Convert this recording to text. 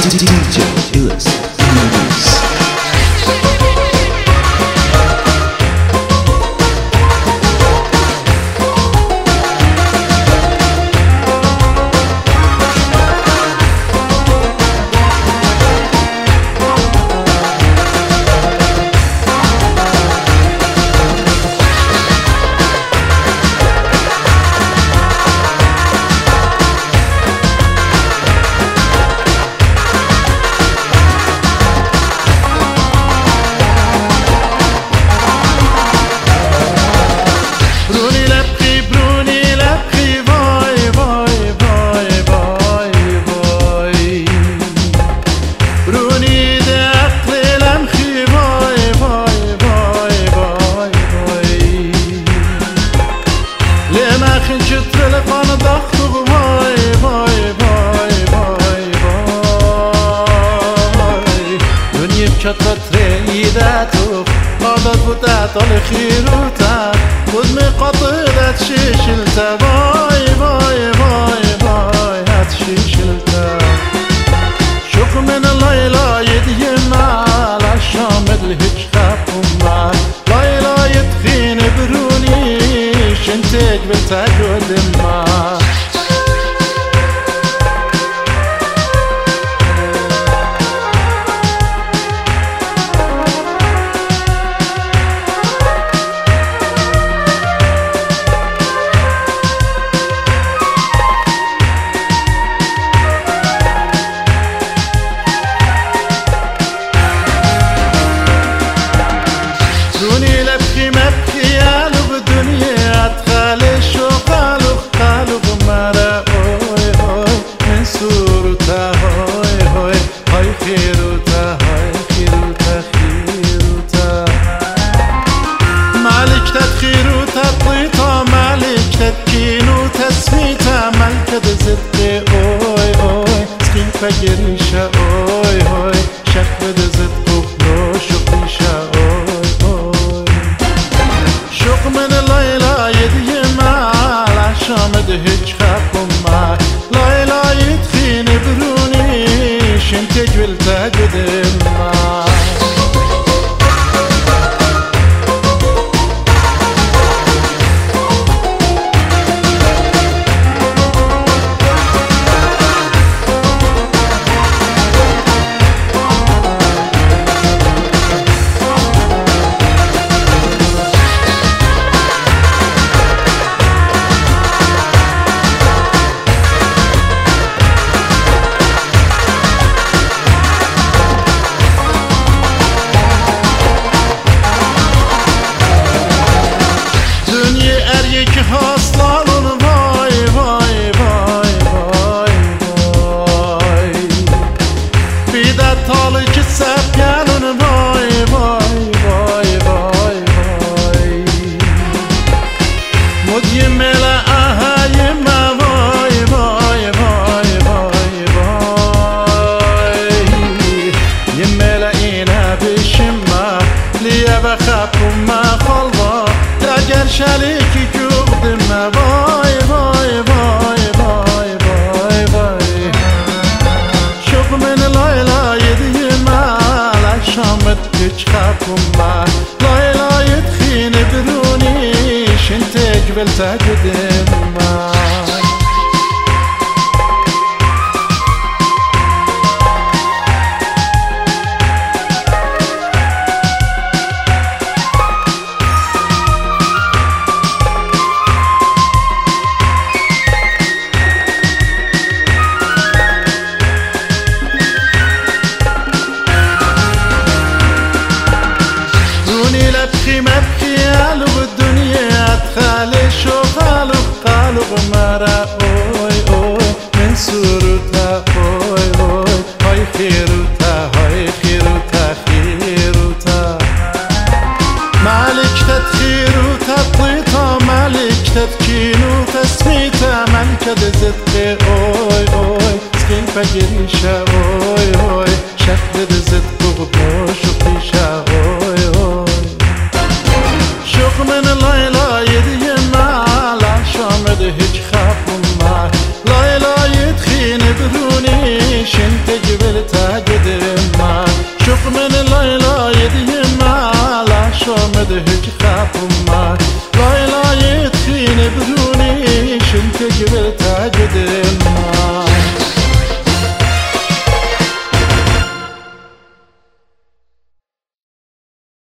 DJ Illis Remix. تريداتو قضت بتاعت الخيروتا خد مقاطعة شيشلتا باي باي باي باي هات شيشلتا شوق من الليلة يدينا على الشامد الهج خافوما ليلة يتخين بروني شنتج بالتاج ودما فجريشة اوي اوي شك بدزت قفلو شقيشة اوي اوي شوق من الليلة يديما على شامد هج خافوما ليلة يدخين بروني شنتج والتاج ودما بخافوما خلوا تاجر شاليكي كوبدما باي باي باي باي باي باي شوق من ليلة يديما على شامت تخافوما ليلة يدخين بروني شنتج بالتاج ودما مرا اوي اوي من سورتا اوي اوي هاي خيروتا هاي خيروتا خيروتا مالك تتخيروتا طيطا مالك تتكينو تسميتا مالك دزت اوي اوي سكين فجريشا اوي اوي شكل دزت بغبو شقيشا اوي اوي شوق من الليلة يدينا على شامد هج خافوما ليلة يدخين بروني شنتج بالتاج که گبر تاج دل